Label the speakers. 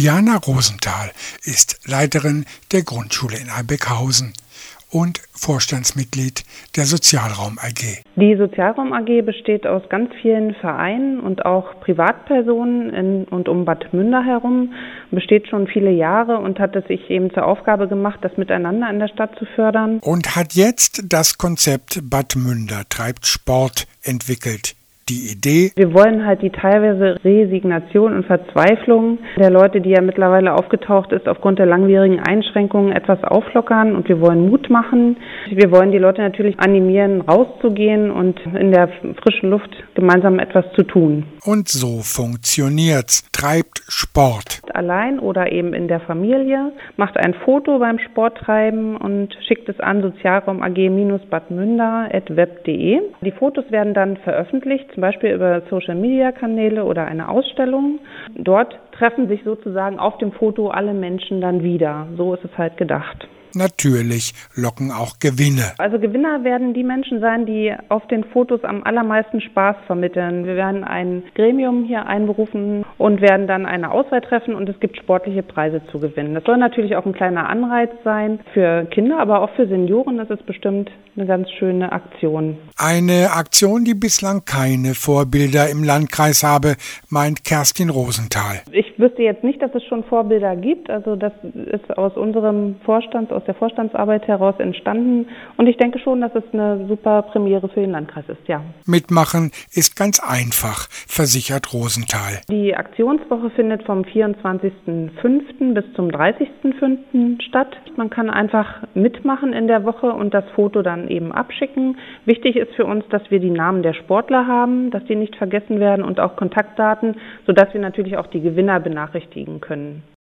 Speaker 1: Jana Rosenthal ist Leiterin der Grundschule in Albeckhausen und Vorstandsmitglied der Sozialraum AG.
Speaker 2: Die Sozialraum AG besteht aus ganz vielen Vereinen und auch Privatpersonen in und um Bad Münder herum, besteht schon viele Jahre und hat es sich eben zur Aufgabe gemacht, das Miteinander in der Stadt zu fördern.
Speaker 1: Und hat jetzt das Konzept Bad Münder treibt Sport entwickelt. Die Idee:
Speaker 2: Wir wollen halt die teilweise Resignation und Verzweiflung der Leute, die ja mittlerweile aufgetaucht ist, aufgrund der langwierigen Einschränkungen etwas auflockern, und wir wollen Mut machen. Wir wollen die Leute natürlich animieren, rauszugehen und in der frischen Luft gemeinsam etwas zu tun.
Speaker 1: Und so funktioniert's. Treibt Sport.
Speaker 2: Allein oder eben in der Familie, macht ein Foto beim Sporttreiben und schickt es an sozialraumag-badmünder@web.de. Die Fotos werden dann veröffentlicht, zum Beispiel über Social-Media-Kanäle oder eine Ausstellung. Dort treffen sich sozusagen auf dem Foto alle Menschen dann wieder. So ist es halt gedacht.
Speaker 1: Natürlich locken auch Gewinne.
Speaker 2: Also Gewinner werden die Menschen sein, die auf den Fotos am allermeisten Spaß vermitteln. Wir werden ein Gremium hier einberufen und werden dann eine Auswahl treffen, und es gibt sportliche Preise zu gewinnen. Das soll natürlich auch ein kleiner Anreiz sein für Kinder, aber auch für Senioren. Das ist bestimmt eine ganz schöne Aktion.
Speaker 1: Eine Aktion, die bislang keine Vorbilder im Landkreis habe, meint Kerstin Rosenthal.
Speaker 2: Ich wüsste jetzt nicht, dass es schon Vorbilder gibt. Also das ist aus unserem aus der Vorstandsarbeit heraus entstanden. Und ich denke schon, dass es eine super Premiere für den Landkreis ist, ja.
Speaker 1: Mitmachen ist ganz einfach, versichert Rosenthal.
Speaker 2: Die Aktionswoche findet vom 24.05. bis zum 30.05. statt. Man kann einfach mitmachen in der Woche und das Foto dann eben abschicken. Wichtig ist für uns, dass wir die Namen der Sportler haben, dass die nicht vergessen werden, und auch Kontaktdaten, sodass wir natürlich auch die Gewinner benachrichtigen können.